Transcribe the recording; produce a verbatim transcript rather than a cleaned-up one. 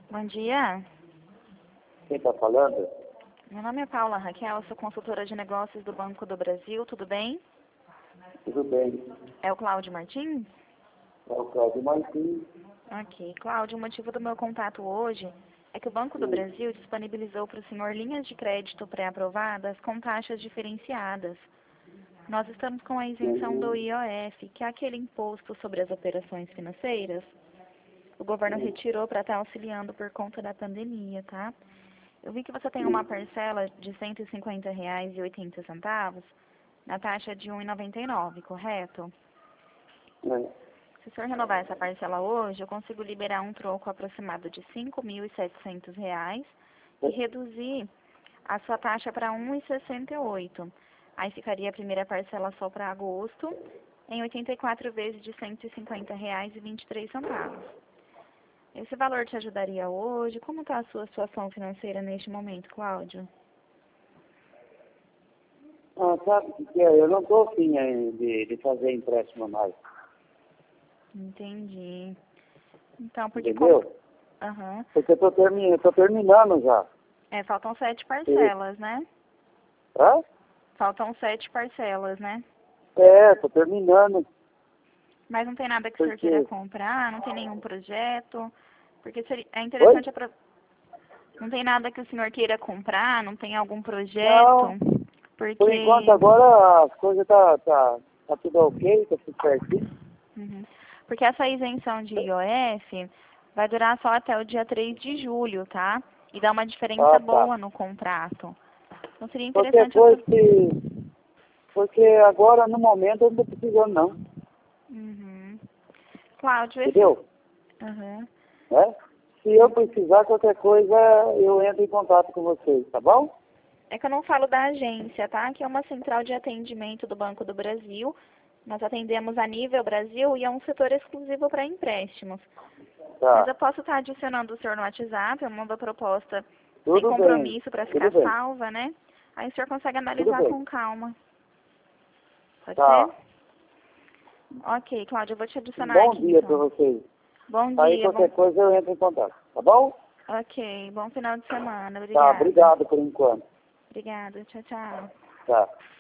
Bom dia. Quem está falando? Meu nome é Paula Raquel, sou consultora de negócios do Banco do Brasil, tudo bem? Tudo bem. É o Cláudio Martins? É o Cláudio Martins. Ok. Cláudio, o motivo do meu contato hoje é que o Banco do Brasil disponibilizou para o senhor linhas de crédito pré-aprovadas com taxas diferenciadas. Nós estamos com a isenção do I O F, que é aquele imposto sobre as operações financeiras. O governo retirou para estar auxiliando por conta da pandemia, tá? Eu vi que você tem uma parcela de cento e cinquenta reais e oitenta centavos na taxa de um real e noventa e nove centavos, correto? É. Se o senhor renovar essa parcela hoje, eu consigo liberar um troco aproximado de cinco mil e setecentos reais e reduzir a sua taxa para um real e sessenta e oito centavos. Aí ficaria a primeira parcela só para agosto, em oitenta e quatro vezes de cento e cinquenta reais e vinte e três centavos. Esse valor te ajudaria hoje? Como está a sua situação financeira neste momento, Cláudio? Ah, sabe o que é? Eu não estou afim eh, de, de fazer empréstimo mais. Entendi. Então, porque Entendeu? como... Aham. Porque eu estou termi terminando já. É, faltam sete parcelas, né? Hã? Faltam sete parcelas, né? É, estou terminando. Mas não tem nada que o senhor Porque... queira comprar, não tem nenhum projeto, porque seria, é Oi? interessante... apro- Não tem nada que o senhor queira comprar, não tem algum projeto, Não. porque... Por enquanto agora as coisas tá, tá, tá tudo ok, tá tudo certinho. Uhum. Porque essa isenção de I O F vai durar só até o dia três de julho, tá? E dá uma diferença Ah, tá. boa no contrato. Então seria Qualquer interessante... coisa apro- que... Porque agora, no momento, eu não estou precisando, não. Uhum. Cláudio, esse... Entendeu? Uhum. Né? Se eu precisar qualquer coisa, eu entro em contato com vocês, tá bom? É que eu não falo da agência, tá? Que é uma central de atendimento do Banco do Brasil. Nós atendemos a nível Brasil e é um setor exclusivo para empréstimos. Mas Tá. eu posso estar adicionando o senhor no WhatsApp, eu mando a proposta sem Tudo bem. compromisso para Tudo ficar bem. salva, né? Aí o senhor consegue Tudo analisar bem. com calma. Pode Tá. ser? Ok, Cláudia, eu vou te Um adicionar bom aqui dia para então. vocês. Bom Aí dia, bom... qualquer coisa eu entro em contato, tá bom? Ok, bom final de semana. Tá, Obrigada. obrigado por enquanto. Obrigada, tchau, tchau. Tá.